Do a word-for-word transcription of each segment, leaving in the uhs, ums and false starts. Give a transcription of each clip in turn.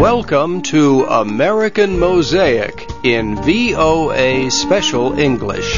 Welcome to American Mosaic in V O A Special English.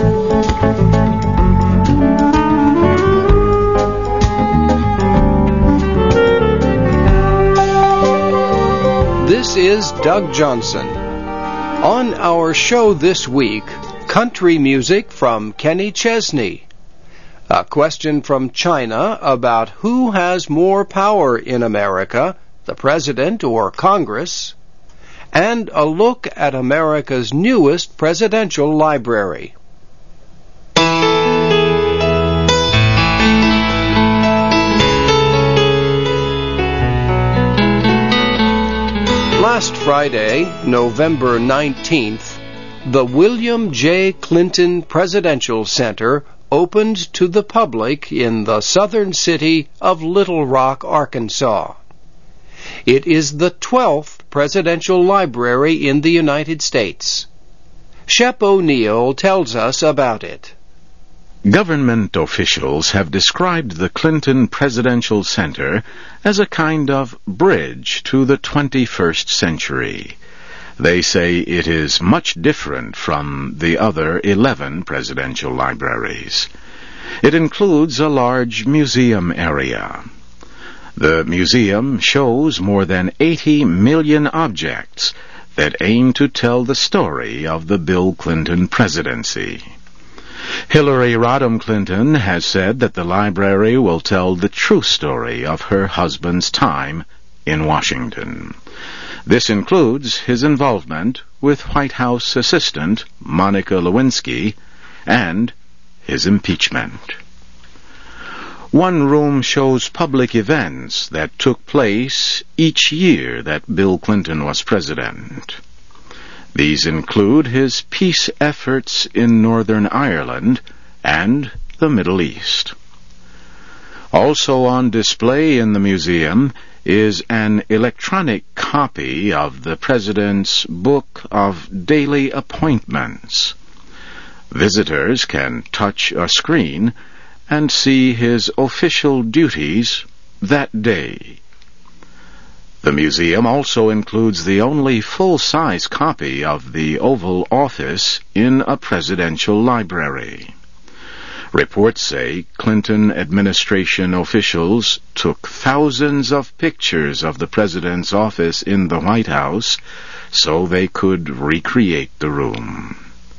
This is Doug Johnson. On our show this week, country music from Kenny Chesney. A question from China about who has more power in America, the President or Congress, and a look at America's newest presidential library. Last Friday, November nineteenth, the William J. Clinton Presidential Center opened to the public in the southern city of Little Rock, Arkansas. It is the twelfth presidential library in the United States. Shep O'Neill tells us about it. Government officials have described the Clinton Presidential Center as a kind of bridge to the twenty-first century. They say it is much different from the other eleven presidential libraries. It includes a large museum area. The museum shows more than eighty million objects that aim to tell the story of the Bill Clinton presidency. Hillary Rodham Clinton has said that the library will tell the true story of her husband's time in Washington. This includes his involvement with White House assistant Monica Lewinsky and his impeachment. One room shows public events that took place each year that Bill Clinton was president. These include his peace efforts in Northern Ireland and the Middle East. Also on display in the museum is an electronic copy of the President's Book of Daily Appointments. Visitors can touch a screen and see his official duties that day. The museum also includes the only full-size copy of the Oval Office in a presidential library. Reports say Clinton administration officials took thousands of pictures of the president's office in the White House so they could recreate the room.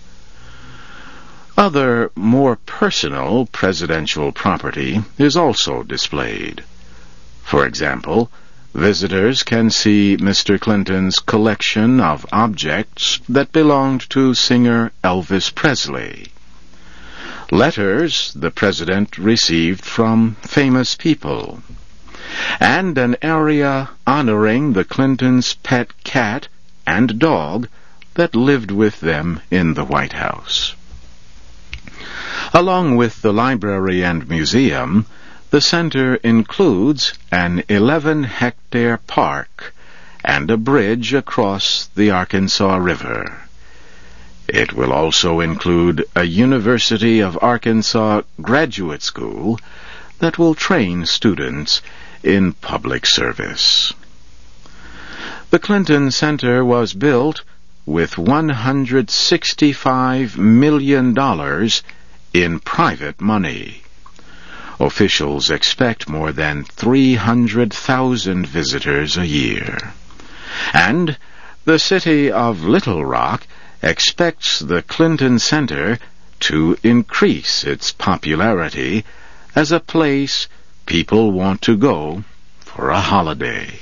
Other, more personal presidential property is also displayed. For example, visitors can see Mister Clinton's collection of objects that belonged to singer Elvis Presley. Letters the president received from famous people, and an area honoring the Clintons' pet cat and dog that lived with them in the White House. Along with the library and museum, the center includes an eleven-hectare park and a bridge across the Arkansas River. It will also include a University of Arkansas graduate school that will train students in public service. The Clinton Center was built with one hundred sixty-five million dollars in private money. Officials expect more than three hundred thousand visitors a year. And the city of Little Rock expects the Clinton Center to increase its popularity as a place people want to go for a holiday.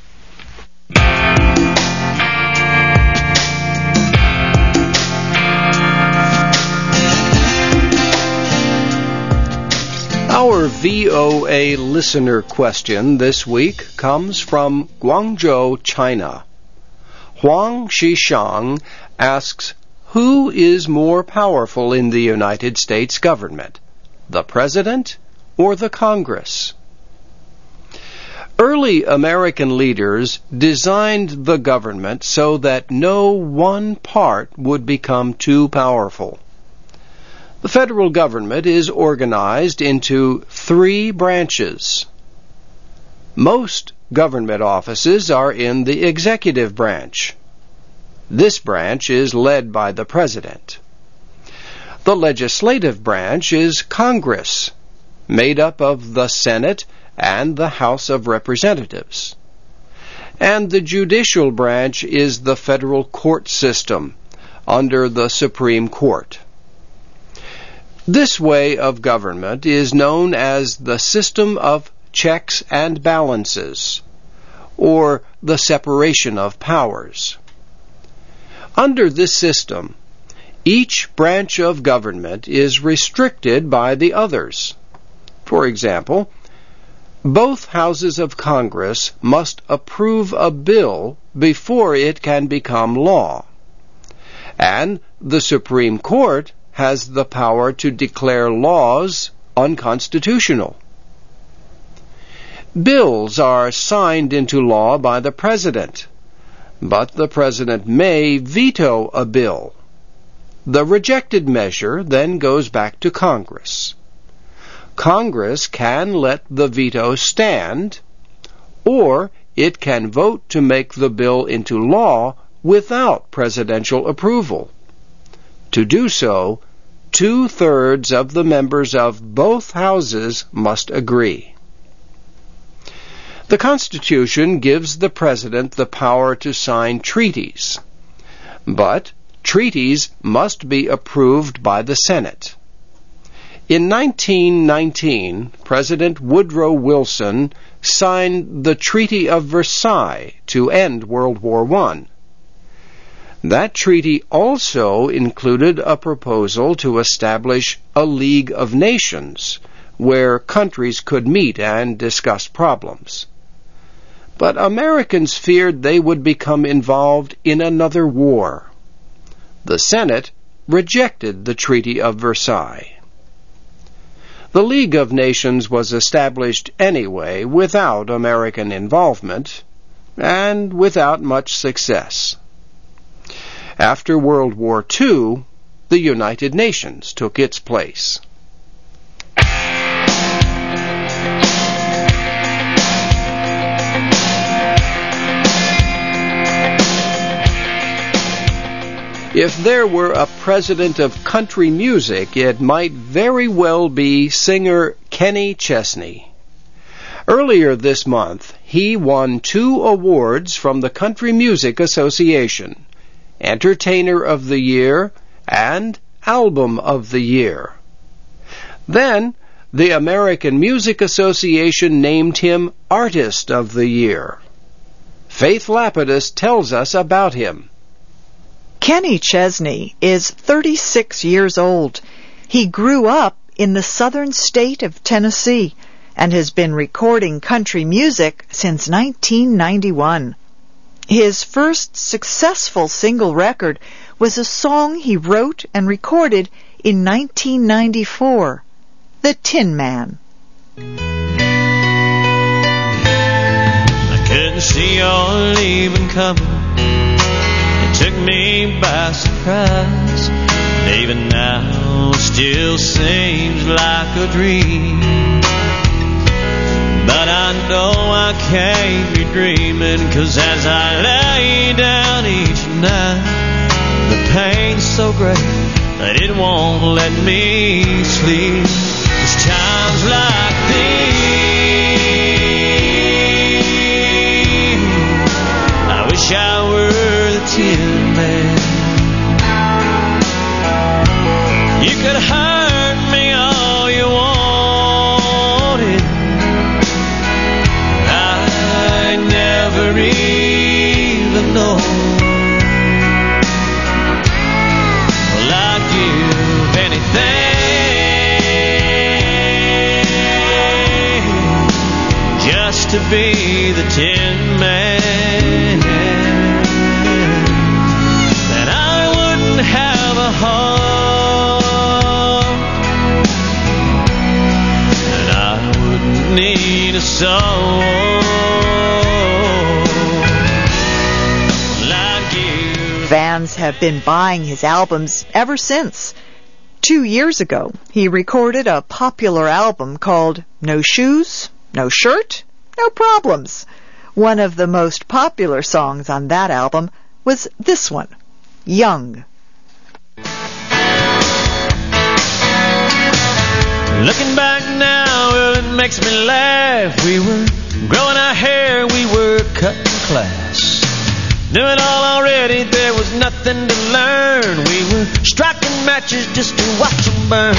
Our V O A listener question this week comes from Guangzhou, China. Huang Shishang asks, who is more powerful in the United States government, the President or the Congress? Early American leaders designed the government so that no one part would become too powerful. The federal government is organized into three branches. Most government offices are in the executive branch. This branch is led by the President. The legislative branch is Congress, made up of the Senate and the House of Representatives. And the judicial branch is the federal court system under the Supreme Court. This way of government is known as the system of checks and balances, or the separation of powers. Under this system, each branch of government is restricted by the others. For example, both houses of Congress must approve a bill before it can become law, and the Supreme Court has the power to declare laws unconstitutional. Bills are signed into law by the President, but the President may veto a bill. The rejected measure then goes back to Congress. Congress can let the veto stand, or it can vote to make the bill into law without presidential approval. To do so, two-thirds of the members of both houses must agree. The Constitution gives the President the power to sign treaties, but treaties must be approved by the Senate. In nineteen nineteen, President Woodrow Wilson signed the Treaty of Versailles to end World War One. That treaty also included a proposal to establish a League of Nations, where countries could meet and discuss problems. But Americans feared they would become involved in another war. The Senate rejected the Treaty of Versailles. The League of Nations was established anyway without American involvement, and without much success. After World War Two, the United Nations took its place. If there were a president of country music, it might very well be singer Kenny Chesney. Earlier this month, he won two awards from the Country Music Association, Entertainer of the Year and Album of the Year. Then, the American Music Association named him Artist of the Year. Faith Lapidus tells us about him. Kenny Chesney is thirty-six years old. He grew up in the southern state of Tennessee and has been recording country music since nineteen ninety-one. His first successful single record was a song he wrote and recorded in nineteen ninety-four, The Tin Man. I couldn't see your leaving coming. Took me by surprise, and even now still seems like a dream. But I know I can't be dreaming, 'cause as I lay down each night, the pain's so great that it won't let me sleep. There's times like these, I wish I were the Tin Man. You could hurt me all you wanted, I'd never even know. Well, I'd give anything just to be the Tin Man. Have a heart, and I wouldn't need a soul like you. Fans have been buying his albums ever since. Two years ago, he recorded a popular album called No Shoes, No Shirt, No Problems, One of the most popular songs on that album was this one, Young. Looking back now, well, it makes me laugh. We were growing our hair, we were cutting class. Knew it all already, there was nothing to learn. We were striking matches just to watch them burn.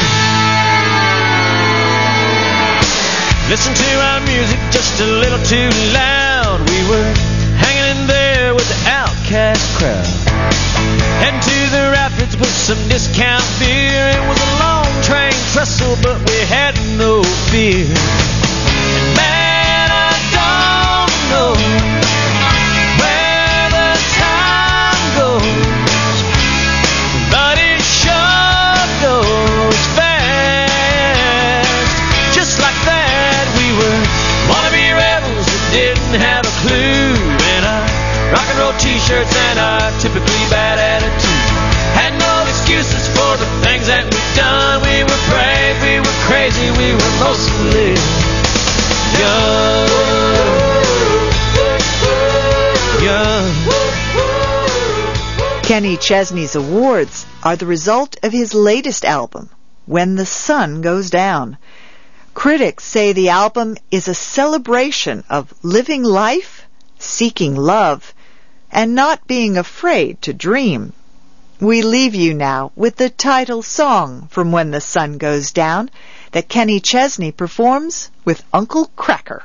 Listen to our music just a little too loud. We were hanging in there with the outcast crowd. Heading to the rapids with some discount beer. It was a long train trestle, but we had no fear. And man, I don't know where the time goes, but it sure goes fast. Just like that, we were wannabe rebels that didn't have a clue. In our rock and roll t-shirts and our typically bad attitude, had no excuses for the things that we've done. We were brave, we were crazy, we were mostly young. Young. Kenny Chesney's awards are the result of his latest album, When the Sun Goes Down. Critics say the album is a celebration of living life, seeking love, and not being afraid to dream. We leave you now with the title song from When the Sun Goes Down that Kenny Chesney performs with Uncle Kracker.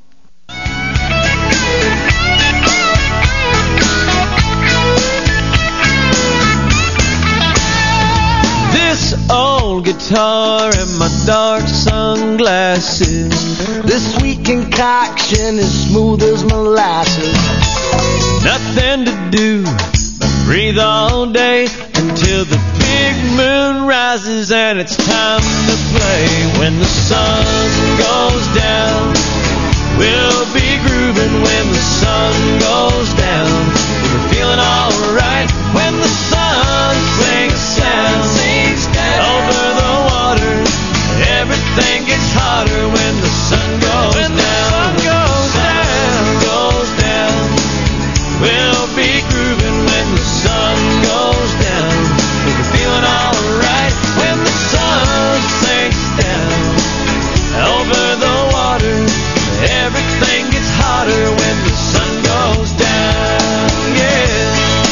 This old guitar and my dark sunglasses, this sweet concoction is smooth as molasses. Nothing to do but breathe all day until the big moon rises and it's time to play. When the sun goes down, we'll be grooving. When the sun goes down, we're feeling alright. When the sun sinks down, sinks down over the water, everything gets hotter. When the sun goes when down, the sun goes down, goes down, we'll be grooving. When the sun goes down, we'll be feeling alright. When the sun sinks down over the water, everything gets hotter. When the sun goes down, yeah.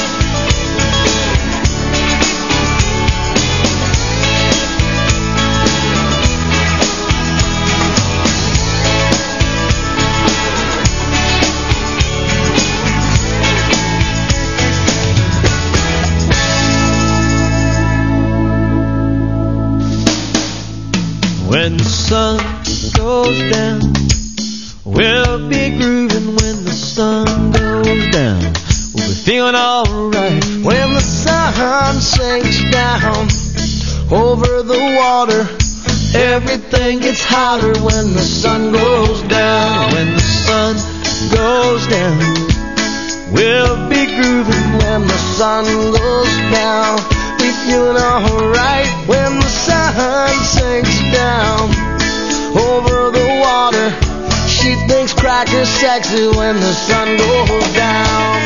When the sun goes down, we'll be grooving. When the sun goes down, we'll be feeling alright. When the sun sinks down over the water, everything gets hotter. When the sun goes down, when the sun goes down, we'll be grooving. When the sun goes down, we feeling alright. When the sun sinks down over the water, she thinks Cracker's sexy. When the sun goes down.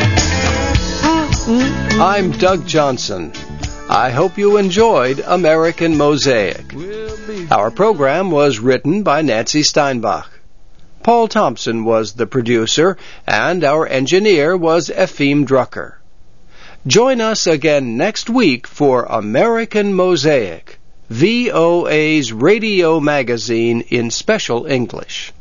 I'm Doug Johnson. I hope you enjoyed American Mosaic. Our program was written by Nancy Steinbach. Paul Thompson was the producer, and our engineer was Efim Drucker. Join us again next week for American Mosaic, V O A's radio magazine in special English.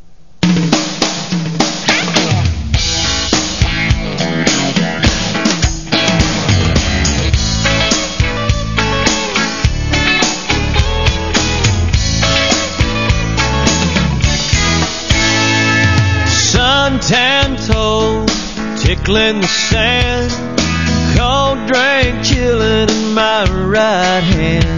Suntan toes tickling the sand, cold drink chilling in my right hand.